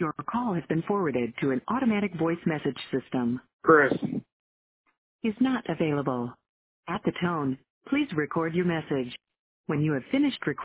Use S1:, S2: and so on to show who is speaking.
S1: Your call has been forwarded to an automatic voice message system.
S2: Chris.
S1: Is not available. At the tone, please record your message. When you have finished recording,